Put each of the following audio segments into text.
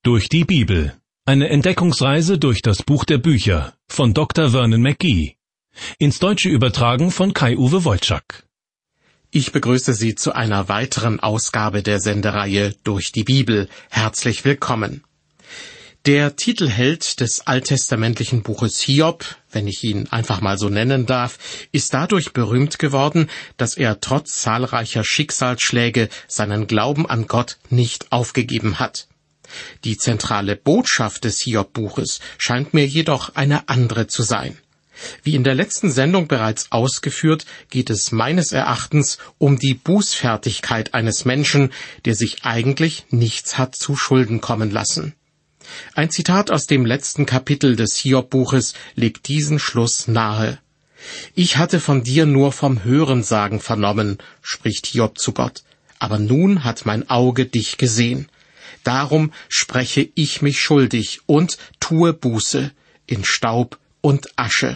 Durch die Bibel. Eine Entdeckungsreise durch das Buch der Bücher von Dr. Vernon McGee. Ins Deutsche übertragen von Kai-Uwe Wolczak. Ich begrüße Sie zu einer weiteren Ausgabe der Sendereihe Durch die Bibel. Herzlich willkommen. Der Titelheld des alttestamentlichen Buches Hiob, wenn ich ihn einfach mal so nennen darf, ist dadurch berühmt geworden, dass er trotz zahlreicher Schicksalsschläge seinen Glauben an Gott nicht aufgegeben hat. Die zentrale Botschaft des Hiob-Buches scheint mir jedoch eine andere zu sein. Wie in der letzten Sendung bereits ausgeführt, geht es meines Erachtens um die Bußfertigkeit eines Menschen, der sich eigentlich nichts hat zu Schulden kommen lassen. Ein Zitat aus dem letzten Kapitel des Hiob-Buches legt diesen Schluss nahe. »Ich hatte von dir nur vom Hörensagen vernommen«, spricht Hiob zu Gott, »aber nun hat mein Auge dich gesehen. Darum spreche ich mich schuldig und tue Buße in Staub und Asche.«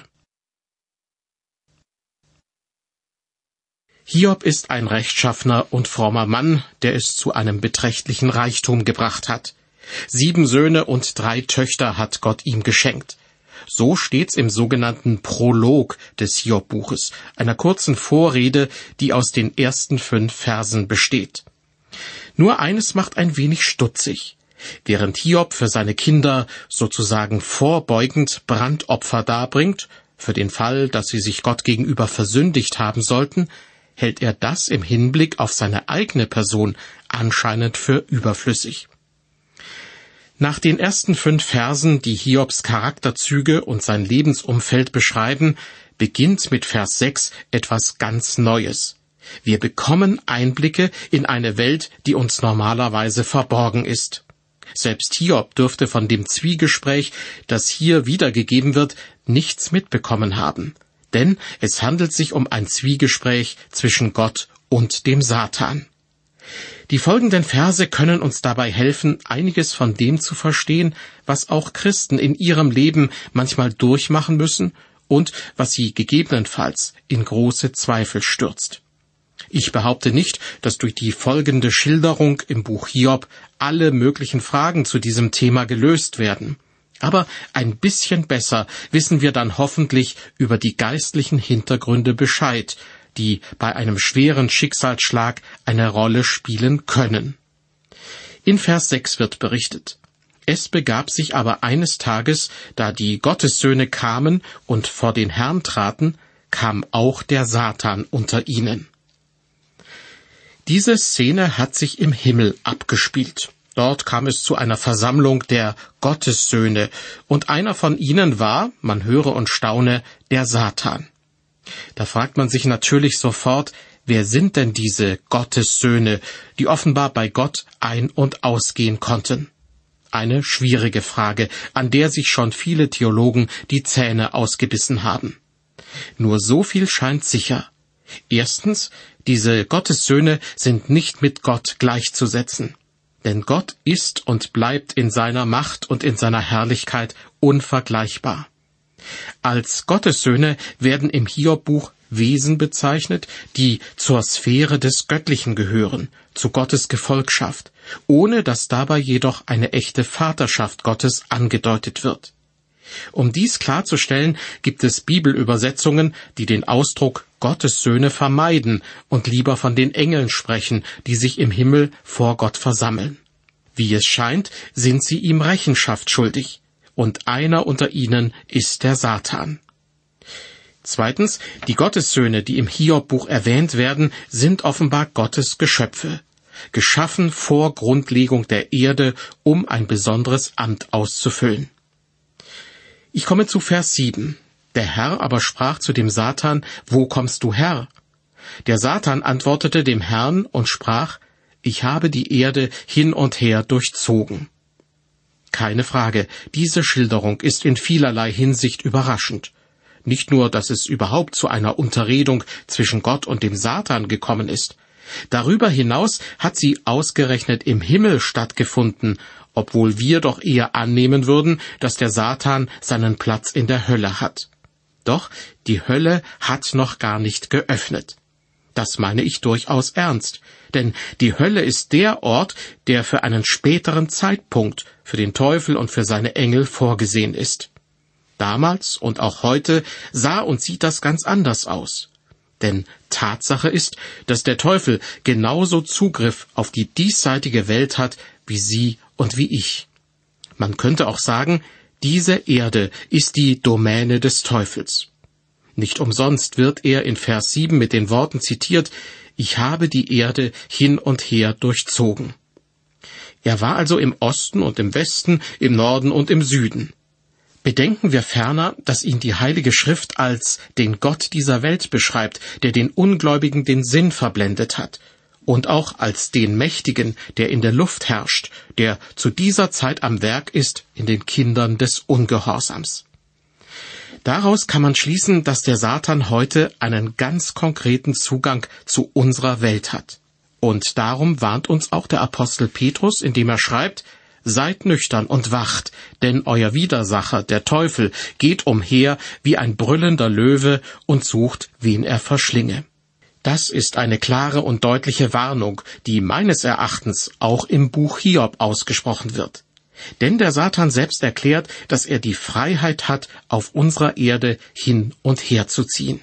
Hiob ist ein rechtschaffener und frommer Mann, der es zu einem beträchtlichen Reichtum gebracht hat. 7 Söhne und 3 Töchter hat Gott ihm geschenkt. So steht's im sogenannten Prolog des Hiob-Buches, einer kurzen Vorrede, die aus den ersten 5 Versen besteht. Nur eines macht ein wenig stutzig. Während Hiob für seine Kinder sozusagen vorbeugend Brandopfer darbringt, für den Fall, dass sie sich Gott gegenüber versündigt haben sollten, hält er das im Hinblick auf seine eigene Person anscheinend für überflüssig. Nach den ersten 5 Versen, die Hiobs Charakterzüge und sein Lebensumfeld beschreiben, beginnt mit Vers 6 etwas ganz Neues. Wir bekommen Einblicke in eine Welt, die uns normalerweise verborgen ist. Selbst Hiob dürfte von dem Zwiegespräch, das hier wiedergegeben wird, nichts mitbekommen haben. Denn es handelt sich um ein Zwiegespräch zwischen Gott und dem Satan. Die folgenden Verse können uns dabei helfen, einiges von dem zu verstehen, was auch Christen in ihrem Leben manchmal durchmachen müssen und was sie gegebenenfalls in große Zweifel stürzt. Ich behaupte nicht, dass durch die folgende Schilderung im Buch Hiob alle möglichen Fragen zu diesem Thema gelöst werden. Aber ein bisschen besser wissen wir dann hoffentlich über die geistlichen Hintergründe Bescheid, die bei einem schweren Schicksalsschlag eine Rolle spielen können. In Vers 6 wird berichtet: Es begab sich aber eines Tages, da die Gottessöhne kamen und vor den Herrn traten, kam auch der Satan unter ihnen. Diese Szene hat sich im Himmel abgespielt. Dort kam es zu einer Versammlung der Gottessöhne, und einer von ihnen war, man höre und staune, der Satan. Da fragt man sich natürlich sofort, wer sind denn diese Gottessöhne, die offenbar bei Gott ein- und ausgehen konnten? Eine schwierige Frage, an der sich schon viele Theologen die Zähne ausgebissen haben. Nur so viel scheint sicher. Erstens, diese Gottessöhne sind nicht mit Gott gleichzusetzen. Denn Gott ist und bleibt in seiner Macht und in seiner Herrlichkeit unvergleichbar. Als Gottessöhne werden im Hiob-Buch Wesen bezeichnet, die zur Sphäre des Göttlichen gehören, zu Gottes Gefolgschaft, ohne dass dabei jedoch eine echte Vaterschaft Gottes angedeutet wird. Um dies klarzustellen, gibt es Bibelübersetzungen, die den Ausdruck Gottessöhne vermeiden und lieber von den Engeln sprechen, die sich im Himmel vor Gott versammeln. Wie es scheint, sind sie ihm Rechenschaft schuldig, und einer unter ihnen ist der Satan. Zweitens, die Gottessöhne, die im Hiob-Buch erwähnt werden, sind offenbar Gottes Geschöpfe, geschaffen vor Grundlegung der Erde, um ein besonderes Amt auszufüllen. Ich komme zu Vers 7. Der Herr aber sprach zu dem Satan: Wo kommst du her? Der Satan antwortete dem Herrn und sprach: Ich habe die Erde hin und her durchzogen. Keine Frage, diese Schilderung ist in vielerlei Hinsicht überraschend. Nicht nur, dass es überhaupt zu einer Unterredung zwischen Gott und dem Satan gekommen ist. Darüber hinaus hat sie ausgerechnet im Himmel stattgefunden, obwohl wir doch eher annehmen würden, dass der Satan seinen Platz in der Hölle hat. Doch die Hölle hat noch gar nicht geöffnet. Das meine ich durchaus ernst, denn die Hölle ist der Ort, der für einen späteren Zeitpunkt für den Teufel und für seine Engel vorgesehen ist. Damals und auch heute sah und sieht das ganz anders aus. Denn Tatsache ist, dass der Teufel genauso Zugriff auf die diesseitige Welt hat wie Sie und wie ich. Man könnte auch sagen, diese Erde ist die Domäne des Teufels. Nicht umsonst wird er in Vers 7 mit den Worten zitiert: Ich habe die Erde hin und her durchzogen. Er war also im Osten und im Westen, im Norden und im Süden. Bedenken wir ferner, dass ihn die Heilige Schrift als den Gott dieser Welt beschreibt, der den Ungläubigen den Sinn verblendet hat, und auch als den Mächtigen, der in der Luft herrscht, der zu dieser Zeit am Werk ist in den Kindern des Ungehorsams. Daraus kann man schließen, dass der Satan heute einen ganz konkreten Zugang zu unserer Welt hat. Und darum warnt uns auch der Apostel Petrus, indem er schreibt: Seid nüchtern und wacht, denn euer Widersacher, der Teufel, geht umher wie ein brüllender Löwe und sucht, wen er verschlinge. Das ist eine klare und deutliche Warnung, die meines Erachtens auch im Buch Hiob ausgesprochen wird. Denn der Satan selbst erklärt, dass er die Freiheit hat, auf unserer Erde hin und her zu ziehen.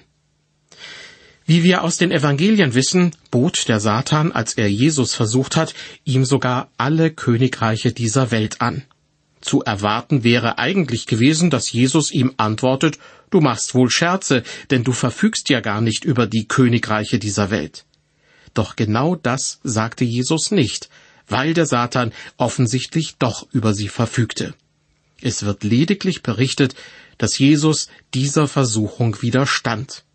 Wie wir aus den Evangelien wissen, bot der Satan, als er Jesus versucht hat, ihm sogar alle Königreiche dieser Welt an. Zu erwarten wäre eigentlich gewesen, dass Jesus ihm antwortet: Du machst wohl Scherze, denn du verfügst ja gar nicht über die Königreiche dieser Welt. Doch genau das sagte Jesus nicht, weil der Satan offensichtlich doch über sie verfügte. Es wird lediglich berichtet, dass Jesus dieser Versuchung widerstand.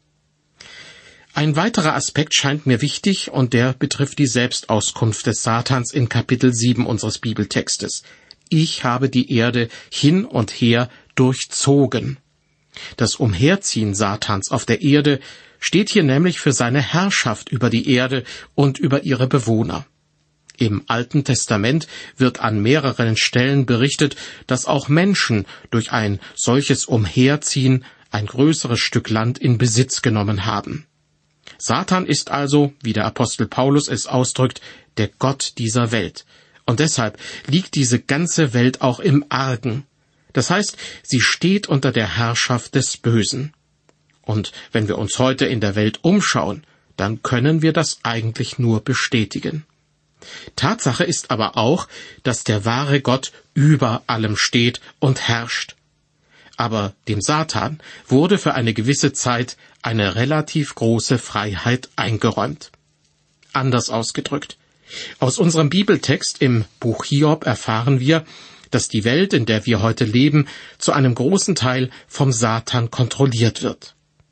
Ein weiterer Aspekt scheint mir wichtig, und der betrifft die Selbstauskunft des Satans in Kapitel 7 unseres Bibeltextes. Ich habe die Erde hin und her durchzogen. Das Umherziehen Satans auf der Erde steht hier nämlich für seine Herrschaft über die Erde und über ihre Bewohner. Im Alten Testament wird an mehreren Stellen berichtet, dass auch Menschen durch ein solches Umherziehen ein größeres Stück Land in Besitz genommen haben. Satan ist also, wie der Apostel Paulus es ausdrückt, der Gott dieser Welt. Und deshalb liegt diese ganze Welt auch im Argen. Das heißt, sie steht unter der Herrschaft des Bösen. Und wenn wir uns heute in der Welt umschauen, dann können wir das eigentlich nur bestätigen. Tatsache ist aber auch, dass der wahre Gott über allem steht und herrscht. Aber dem Satan wurde für eine gewisse Zeit eine relativ große Freiheit eingeräumt. Anders ausgedrückt: Aus unserem Bibeltext im Buch Hiob erfahren wir, dass die Welt, in der wir heute leben, zu einem großen Teil vom Satan kontrolliert wird.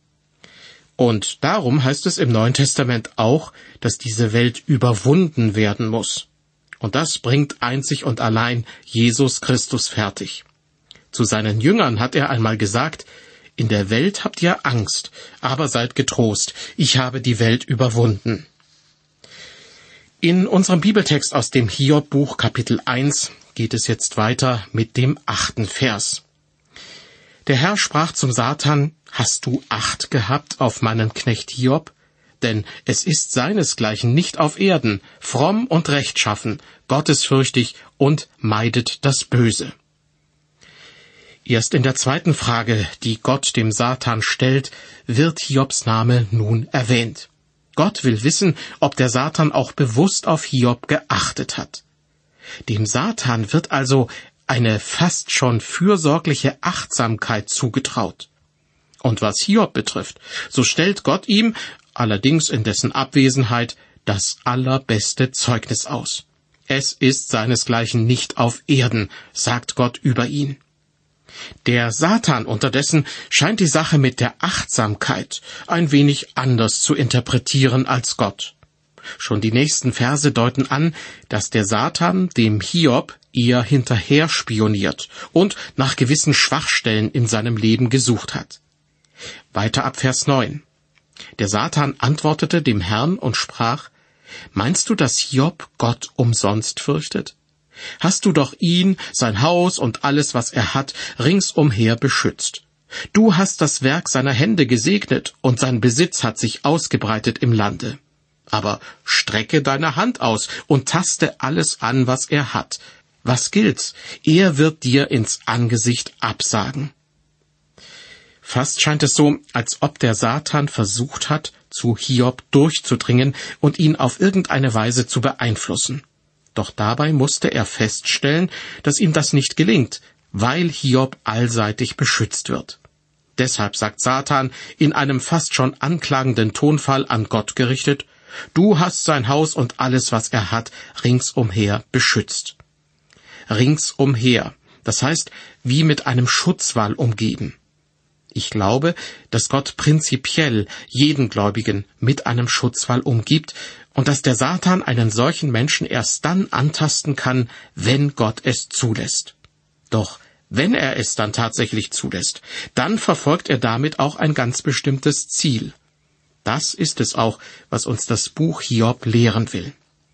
Und darum heißt es im Neuen Testament auch, dass diese Welt überwunden werden muss. Und das bringt einzig und allein Jesus Christus fertig. Zu seinen Jüngern hat er einmal gesagt: In der Welt habt ihr Angst, aber seid getrost, ich habe die Welt überwunden. In unserem Bibeltext aus dem Hiob-Buch Kapitel 1 geht es jetzt weiter mit dem 8. Vers. Der Herr sprach zum Satan: Hast du Acht gehabt auf meinen Knecht Hiob? Denn es ist seinesgleichen nicht auf Erden, fromm und rechtschaffen, gottesfürchtig und meidet das Böse. Erst in der zweiten Frage, die Gott dem Satan stellt, wird Hiobs Name nun erwähnt. Gott will wissen, ob der Satan auch bewusst auf Hiob geachtet hat. Dem Satan wird also eine fast schon fürsorgliche Achtsamkeit zugetraut. Und was Hiob betrifft, so stellt Gott ihm, allerdings in dessen Abwesenheit, das allerbeste Zeugnis aus. Es ist seinesgleichen nicht auf Erden, sagt Gott über ihn. Der Satan unterdessen scheint die Sache mit der Achtsamkeit ein wenig anders zu interpretieren als Gott. Schon die nächsten Verse deuten an, dass der Satan dem Hiob eher hinterher spioniert und nach gewissen Schwachstellen in seinem Leben gesucht hat. Weiter ab Vers 9. Der Satan antwortete dem Herrn und sprach: Meinst du, dass Hiob Gott umsonst fürchtet? Hast du doch ihn, sein Haus und alles, was er hat, ringsumher beschützt. Du hast das Werk seiner Hände gesegnet, und sein Besitz hat sich ausgebreitet im Lande. Aber strecke deine Hand aus und taste alles an, was er hat. Was gilt's? Er wird dir ins Angesicht absagen. Fast scheint es so, als ob der Satan versucht hat, zu Hiob durchzudringen und ihn auf irgendeine Weise zu beeinflussen. Doch dabei musste er feststellen, dass ihm das nicht gelingt, weil Hiob allseitig beschützt wird. Deshalb sagt Satan in einem fast schon anklagenden Tonfall an Gott gerichtet: Du hast sein Haus und alles, was er hat, ringsumher beschützt. Ringsumher, das heißt, wie mit einem Schutzwall umgeben. Ich glaube, dass Gott prinzipiell jeden Gläubigen mit einem Schutzwall umgibt und dass der Satan einen solchen Menschen erst dann antasten kann, wenn Gott es zulässt. Doch wenn er es dann tatsächlich zulässt, dann verfolgt er damit auch ein ganz bestimmtes Ziel. Das ist es auch, was uns das Buch Hiob lehren will.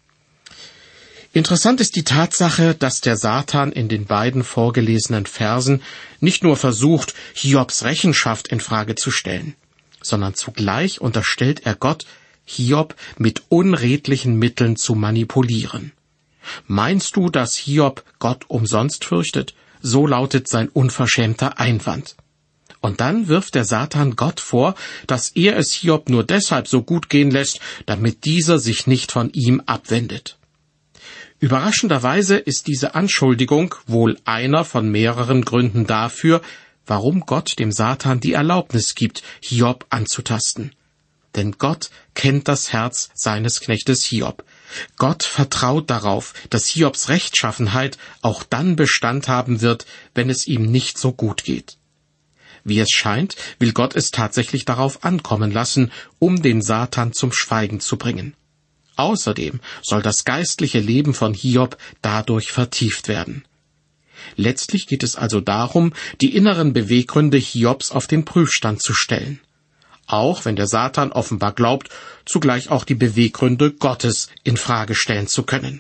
Interessant ist die Tatsache, dass der Satan in den beiden vorgelesenen Versen nicht nur versucht, Hiobs Rechenschaft in Frage zu stellen, sondern zugleich unterstellt er Gott, Hiob mit unredlichen Mitteln zu manipulieren. Meinst du, dass Hiob Gott umsonst fürchtet? So lautet sein unverschämter Einwand. Und dann wirft der Satan Gott vor, dass er es Hiob nur deshalb so gut gehen lässt, damit dieser sich nicht von ihm abwendet. Überraschenderweise ist diese Anschuldigung wohl einer von mehreren Gründen dafür, warum Gott dem Satan die Erlaubnis gibt, Hiob anzutasten. Denn Gott kennt das Herz seines Knechtes Hiob. Gott vertraut darauf, dass Hiobs Rechtschaffenheit auch dann Bestand haben wird, wenn es ihm nicht so gut geht. Wie es scheint, will Gott es tatsächlich darauf ankommen lassen, um den Satan zum Schweigen zu bringen. Außerdem soll das geistliche Leben von Hiob dadurch vertieft werden. Letztlich geht es also darum, die inneren Beweggründe Hiobs auf den Prüfstand zu stellen. Auch wenn der Satan offenbar glaubt, zugleich auch die Beweggründe Gottes in Frage stellen zu können.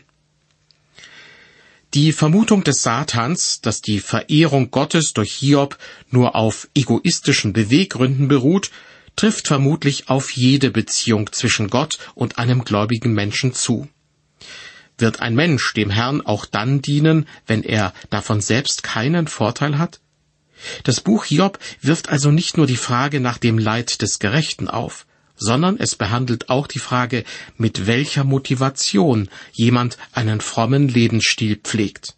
Die Vermutung des Satans, dass die Verehrung Gottes durch Hiob nur auf egoistischen Beweggründen beruht, trifft vermutlich auf jede Beziehung zwischen Gott und einem gläubigen Menschen zu. Wird ein Mensch dem Herrn auch dann dienen, wenn er davon selbst keinen Vorteil hat? Das Buch Hiob wirft also nicht nur die Frage nach dem Leid des Gerechten auf, sondern es behandelt auch die Frage, mit welcher Motivation jemand einen frommen Lebensstil pflegt.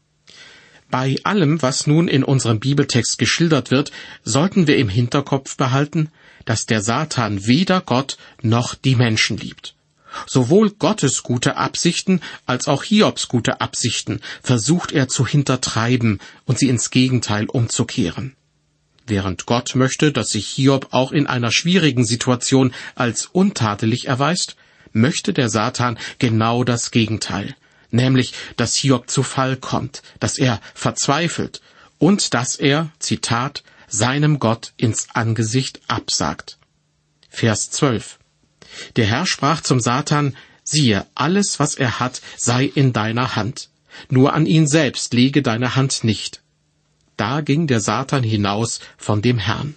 Bei allem, was nun in unserem Bibeltext geschildert wird, sollten wir im Hinterkopf behalten, dass der Satan weder Gott noch die Menschen liebt. Sowohl Gottes gute Absichten als auch Hiobs gute Absichten versucht er zu hintertreiben und sie ins Gegenteil umzukehren. Während Gott möchte, dass sich Hiob auch in einer schwierigen Situation als untadelig erweist, möchte der Satan genau das Gegenteil, nämlich, dass Hiob zu Fall kommt, dass er verzweifelt und dass er, Zitat, seinem Gott ins Angesicht absagt. Vers 12. Der Herr sprach zum Satan: Siehe, alles, was er hat, sei in deiner Hand. Nur an ihn selbst lege deine Hand nicht. Da ging der Satan hinaus von dem Herrn.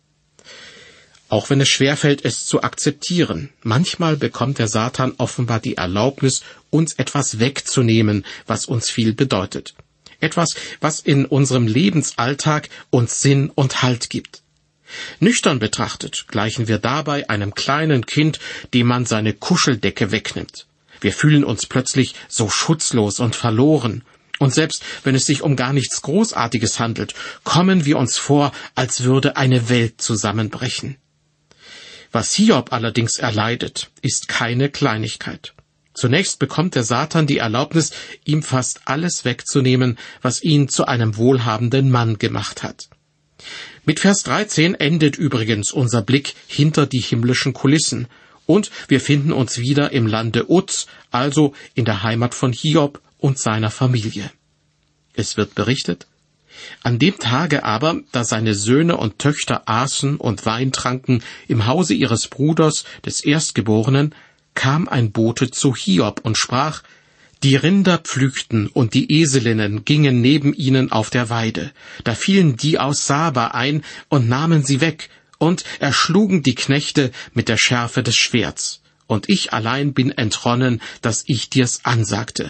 Auch wenn es schwerfällt, es zu akzeptieren, manchmal bekommt der Satan offenbar die Erlaubnis, uns etwas wegzunehmen, was uns viel bedeutet. Etwas, was in unserem Lebensalltag uns Sinn und Halt gibt. Nüchtern betrachtet gleichen wir dabei einem kleinen Kind, dem man seine Kuscheldecke wegnimmt. Wir fühlen uns plötzlich so schutzlos und verloren. Und selbst wenn es sich um gar nichts Großartiges handelt, kommen wir uns vor, als würde eine Welt zusammenbrechen. Was Hiob allerdings erleidet, ist keine Kleinigkeit. Zunächst bekommt der Satan die Erlaubnis, ihm fast alles wegzunehmen, was ihn zu einem wohlhabenden Mann gemacht hat. Mit Vers 13 endet übrigens unser Blick hinter die himmlischen Kulissen, und wir finden uns wieder im Lande Uz, also in der Heimat von Hiob und seiner Familie. Es wird berichtet: An dem Tage aber, da seine Söhne und Töchter aßen und Wein tranken im Hause ihres Bruders, des Erstgeborenen, kam ein Bote zu Hiob und sprach: Die Rinder pflügten und die Eselinnen gingen neben ihnen auf der Weide. Da fielen die aus Saba ein und nahmen sie weg und erschlugen die Knechte mit der Schärfe des Schwerts. Und ich allein bin entronnen, dass ich dir's ansagte.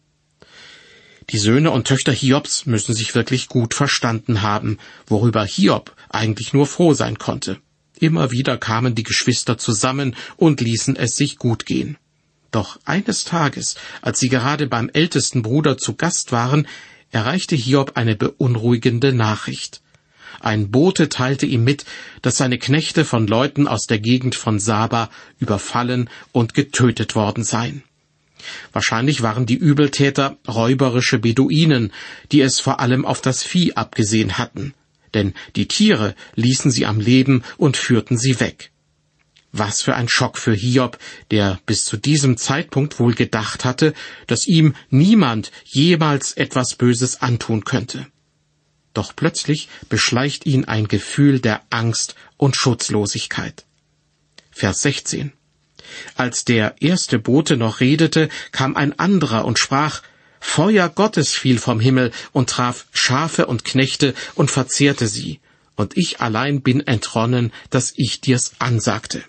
Die Söhne und Töchter Hiobs müssen sich wirklich gut verstanden haben, worüber Hiob eigentlich nur froh sein konnte. Immer wieder kamen die Geschwister zusammen und ließen es sich gut gehen. Doch eines Tages, als sie gerade beim ältesten Bruder zu Gast waren, erreichte Hiob eine beunruhigende Nachricht. Ein Bote teilte ihm mit, dass seine Knechte von Leuten aus der Gegend von Saba überfallen und getötet worden seien. Wahrscheinlich waren die Übeltäter räuberische Beduinen, die es vor allem auf das Vieh abgesehen hatten. Denn die Tiere ließen sie am Leben und führten sie weg. Was für ein Schock für Hiob, der bis zu diesem Zeitpunkt wohl gedacht hatte, dass ihm niemand jemals etwas Böses antun könnte. Doch plötzlich beschleicht ihn ein Gefühl der Angst und Schutzlosigkeit. Vers 16. Als der erste Bote noch redete, kam ein anderer und sprach: Feuer Gottes fiel vom Himmel und traf Schafe und Knechte und verzehrte sie. Und ich allein bin entronnen, dass ich dir's ansagte.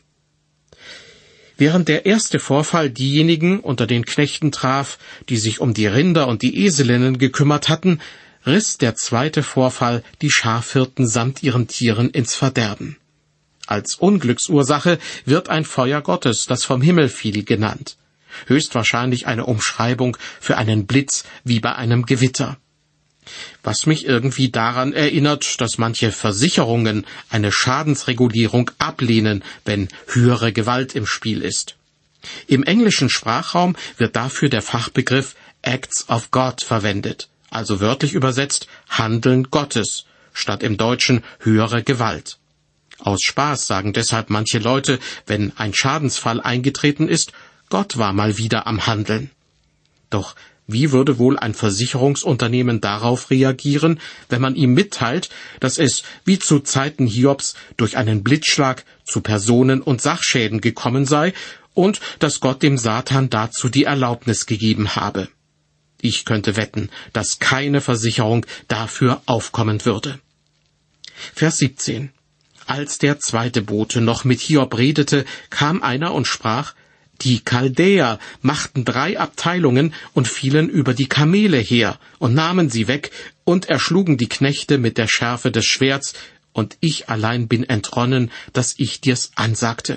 Während der erste Vorfall diejenigen unter den Knechten traf, die sich um die Rinder und die Eselinnen gekümmert hatten, riss der zweite Vorfall die Schafhirten samt ihren Tieren ins Verderben. Als Unglücksursache wird ein Feuer Gottes, das vom Himmel fiel, genannt. Höchstwahrscheinlich eine Umschreibung für einen Blitz wie bei einem Gewitter. Was mich irgendwie daran erinnert, dass manche Versicherungen eine Schadensregulierung ablehnen, wenn höhere Gewalt im Spiel ist. Im englischen Sprachraum wird dafür der Fachbegriff Acts of God verwendet, also wörtlich übersetzt Handeln Gottes, statt im Deutschen höhere Gewalt. Aus Spaß sagen deshalb manche Leute, wenn ein Schadensfall eingetreten ist, Gott war mal wieder am Handeln. Doch wie würde wohl ein Versicherungsunternehmen darauf reagieren, wenn man ihm mitteilt, dass es, wie zu Zeiten Hiobs, durch einen Blitzschlag zu Personen- und Sachschäden gekommen sei und dass Gott dem Satan dazu die Erlaubnis gegeben habe? Ich könnte wetten, dass keine Versicherung dafür aufkommen würde. Vers 17. Als der zweite Bote noch mit Hiob redete, kam einer und sprach: Die Chaldäer machten 3 Abteilungen und fielen über die Kamele her und nahmen sie weg und erschlugen die Knechte mit der Schärfe des Schwerts, und ich allein bin entronnen, dass ich dir's ansagte.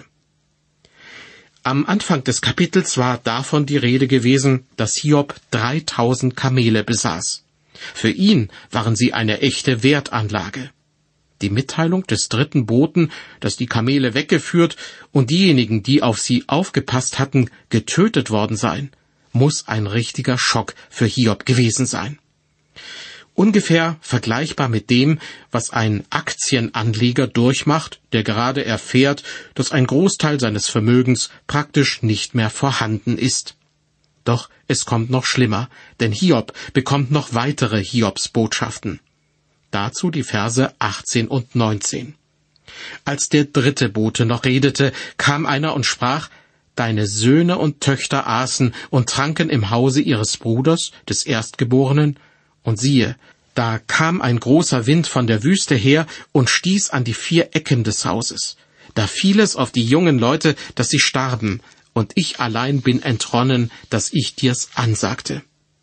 Am Anfang des Kapitels war davon die Rede gewesen, dass Hiob 3000 Kamele besaß. Für ihn waren sie eine echte Wertanlage. Die Mitteilung des dritten Boten, dass die Kamele weggeführt und diejenigen, die auf sie aufgepasst hatten, getötet worden seien, muss ein richtiger Schock für Hiob gewesen sein. Ungefähr vergleichbar mit dem, was ein Aktienanleger durchmacht, der gerade erfährt, dass ein Großteil seines Vermögens praktisch nicht mehr vorhanden ist. Doch es kommt noch schlimmer, denn Hiob bekommt noch weitere Hiobsbotschaften. Dazu die Verse 18 und 19. Als der dritte Bote noch redete, kam einer und sprach: Deine Söhne und Töchter aßen und tranken im Hause ihres Bruders, des Erstgeborenen, und siehe, da kam ein großer Wind von der Wüste her und stieß an die 4 Ecken des Hauses. Da fiel es auf die jungen Leute, dass sie starben, und ich allein bin entronnen, dass ich dir's ansagte.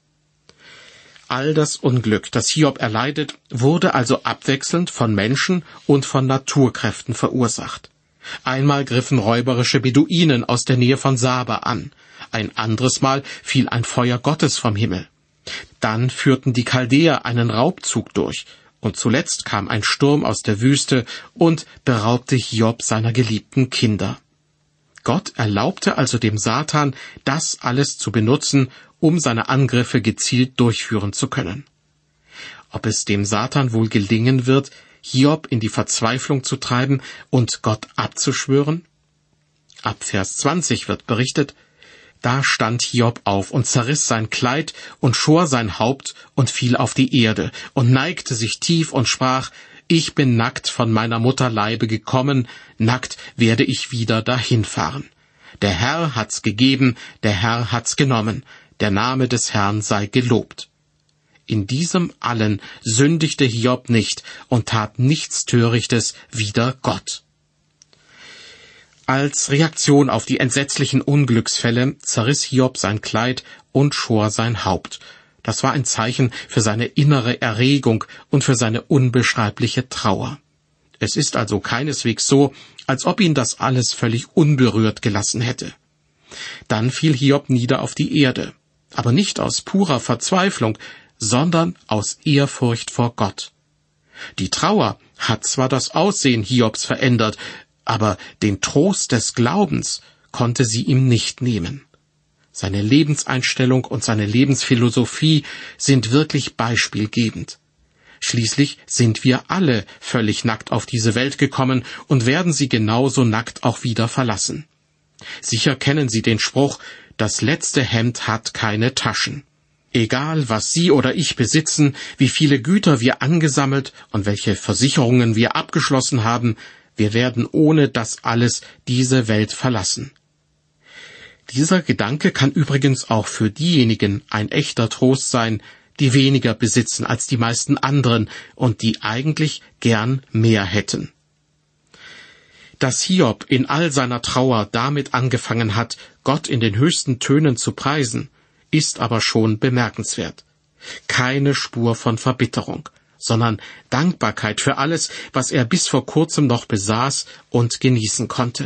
All das Unglück, das Hiob erleidet, wurde also abwechselnd von Menschen und von Naturkräften verursacht. Einmal griffen räuberische Beduinen aus der Nähe von Saba an, ein anderes Mal fiel ein Feuer Gottes vom Himmel. Dann führten die Chaldäer einen Raubzug durch, und zuletzt kam ein Sturm aus der Wüste und beraubte Hiob seiner geliebten Kinder. Gott erlaubte also dem Satan, das alles zu benutzen, um seine Angriffe gezielt durchführen zu können. Ob es dem Satan wohl gelingen wird, Hiob in die Verzweiflung zu treiben und Gott abzuschwören? Ab Vers 20 wird berichtet: Da stand Hiob auf und zerriss sein Kleid und schor sein Haupt und fiel auf die Erde und neigte sich tief und sprach: Ich bin nackt von meiner Mutter Leibe gekommen, nackt werde ich wieder dahinfahren. Der Herr hat's gegeben, der Herr hat's genommen. der Name des Herrn sei gelobt. In diesem allen sündigte Hiob nicht und tat nichts Törichtes wider Gott. Als Reaktion auf die entsetzlichen Unglücksfälle zerriss Hiob sein Kleid und schor sein Haupt. Das war ein Zeichen für seine innere Erregung und für seine unbeschreibliche Trauer. Es ist also keineswegs so, als ob ihn das alles völlig unberührt gelassen hätte. Dann fiel Hiob nieder auf die Erde, aber nicht aus purer Verzweiflung, sondern aus Ehrfurcht vor Gott. Die Trauer hat zwar das Aussehen Hiobs verändert, aber den Trost des Glaubens konnte sie ihm nicht nehmen. Seine Lebenseinstellung und seine Lebensphilosophie sind wirklich beispielgebend. Schließlich sind wir alle völlig nackt auf diese Welt gekommen und werden sie genauso nackt auch wieder verlassen. Sicher kennen Sie den Spruch, das letzte Hemd hat keine Taschen. Egal, was Sie oder ich besitzen, wie viele Güter wir angesammelt und welche Versicherungen wir abgeschlossen haben, wir werden ohne das alles diese Welt verlassen. Dieser Gedanke kann übrigens auch für diejenigen ein echter Trost sein, die weniger besitzen als die meisten anderen und die eigentlich gern mehr hätten. Dass Hiob in all seiner Trauer damit angefangen hat, Gott in den höchsten Tönen zu preisen, ist aber schon bemerkenswert. Keine Spur von Verbitterung, sondern Dankbarkeit für alles, was er bis vor kurzem noch besaß und genießen konnte.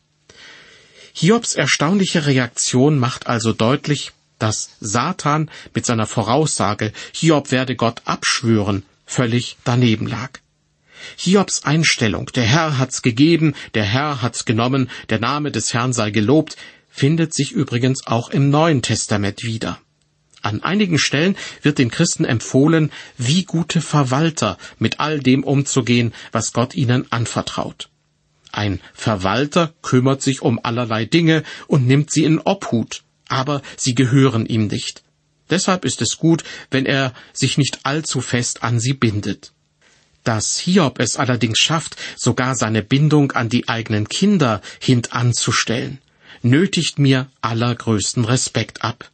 Hiobs erstaunliche Reaktion macht also deutlich, dass Satan mit seiner Voraussage, Hiob werde Gott abschwören, völlig daneben lag. Hiobs Einstellung, der Herr hat's gegeben, der Herr hat's genommen, der Name des Herrn sei gelobt, findet sich übrigens auch im Neuen Testament wieder. An einigen Stellen wird den Christen empfohlen, wie gute Verwalter mit all dem umzugehen, was Gott ihnen anvertraut. Ein Verwalter kümmert sich um allerlei Dinge und nimmt sie in Obhut, aber sie gehören ihm nicht. Deshalb ist es gut, wenn er sich nicht allzu fest an sie bindet. Dass Hiob es allerdings schafft, sogar seine Bindung an die eigenen Kinder hintanzustellen, nötigt mir allergrößten Respekt ab.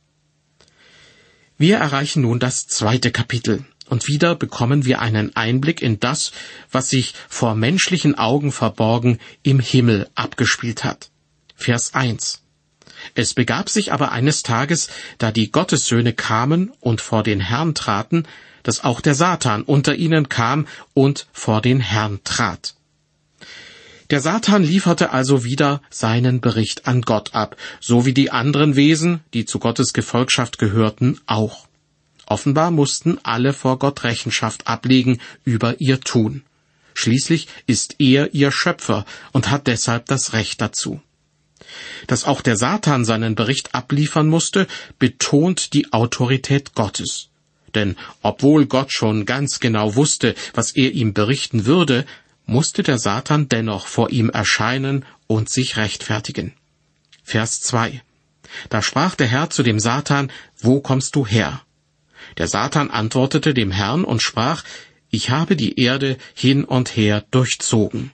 Wir erreichen nun das 2. Kapitel, und wieder bekommen wir einen Einblick in das, was sich vor menschlichen Augen verborgen im Himmel abgespielt hat. Vers 1. Es begab sich aber eines Tages, da die Gottessöhne kamen und vor den Herrn traten, dass auch der Satan unter ihnen kam und vor den Herrn trat. Der Satan lieferte also wieder seinen Bericht an Gott ab, so wie die anderen Wesen, die zu Gottes Gefolgschaft gehörten, auch. Offenbar mussten alle vor Gott Rechenschaft ablegen über ihr Tun. Schließlich ist er ihr Schöpfer und hat deshalb das Recht dazu. Dass auch der Satan seinen Bericht abliefern musste, betont die Autorität Gottes. Denn obwohl Gott schon ganz genau wusste, was er ihm berichten würde, musste der Satan dennoch vor ihm erscheinen und sich rechtfertigen. Vers 2. Da sprach der Herr zu dem Satan, wo kommst du her? Der Satan antwortete dem Herrn und sprach, ich habe die Erde hin und her durchzogen.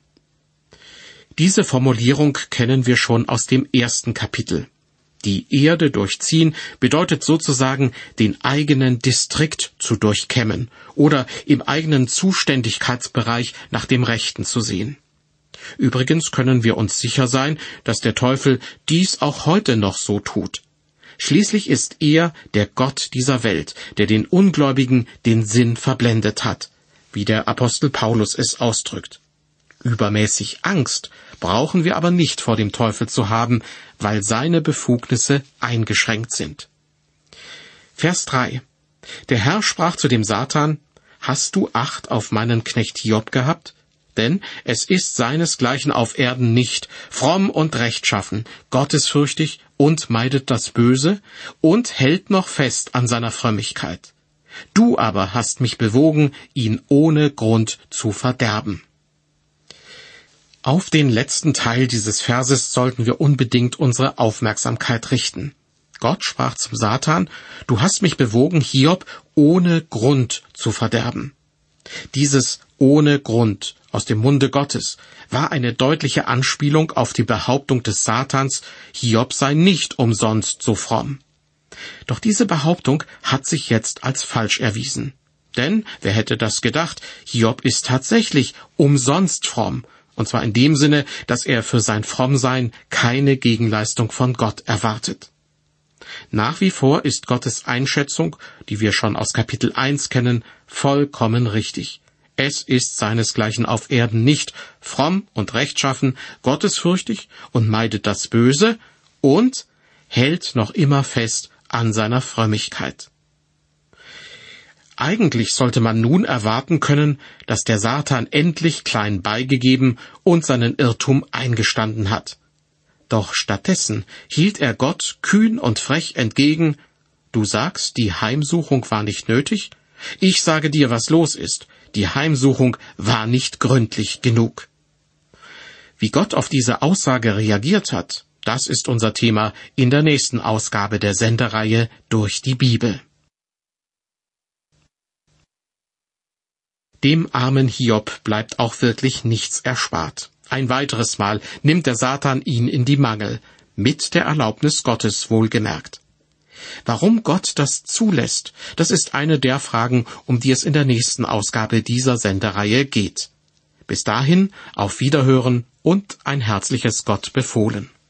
Diese Formulierung kennen wir schon aus dem 1. Kapitel. Die Erde durchziehen bedeutet sozusagen, den eigenen Distrikt zu durchkämmen oder im eigenen Zuständigkeitsbereich nach dem Rechten zu sehen. Übrigens können wir uns sicher sein, dass der Teufel dies auch heute noch so tut. Schließlich ist er der Gott dieser Welt, der den Ungläubigen den Sinn verblendet hat, wie der Apostel Paulus es ausdrückt. Übermäßig Angst brauchen wir aber nicht vor dem Teufel zu haben, weil seine Befugnisse eingeschränkt sind. Vers 3. Der Herr sprach zu dem Satan, hast du Acht auf meinen Knecht Hiob gehabt? Denn es ist seinesgleichen auf Erden nicht, fromm und rechtschaffen, gottesfürchtig und meidet das Böse und hält noch fest an seiner Frömmigkeit. Du aber hast mich bewogen, ihn ohne Grund zu verderben. Auf den letzten Teil dieses Verses sollten wir unbedingt unsere Aufmerksamkeit richten. Gott sprach zum Satan, du hast mich bewogen, Hiob ohne Grund zu verderben. Dieses ohne Grund aus dem Munde Gottes war eine deutliche Anspielung auf die Behauptung des Satans, Hiob sei nicht umsonst so fromm. Doch diese Behauptung hat sich jetzt als falsch erwiesen. Denn, wer hätte das gedacht, Hiob ist tatsächlich umsonst fromm, und zwar in dem Sinne, dass er für sein Frommsein keine Gegenleistung von Gott erwartet. Nach wie vor ist Gottes Einschätzung, die wir schon aus Kapitel 1 kennen, vollkommen richtig. Es ist seinesgleichen auf Erden nicht, fromm und rechtschaffen, gottesfürchtig und meidet das Böse und hält noch immer fest an seiner Frömmigkeit. Eigentlich sollte man nun erwarten können, dass der Satan endlich klein beigegeben und seinen Irrtum eingestanden hat. Doch stattdessen hielt er Gott kühn und frech entgegen: Du sagst, die Heimsuchung war nicht nötig? Ich sage dir, was los ist. Die Heimsuchung war nicht gründlich genug. Wie Gott auf diese Aussage reagiert hat, das ist unser Thema in der nächsten Ausgabe der Sendereihe Durch die Bibel. Dem armen Hiob bleibt auch wirklich nichts erspart. Ein weiteres Mal nimmt der Satan ihn in die Mangel, mit der Erlaubnis Gottes wohlgemerkt. Warum Gott das zulässt, das ist eine der Fragen, um die es in der nächsten Ausgabe dieser Sendereihe geht. Bis dahin, auf Wiederhören und ein herzliches Gott befohlen.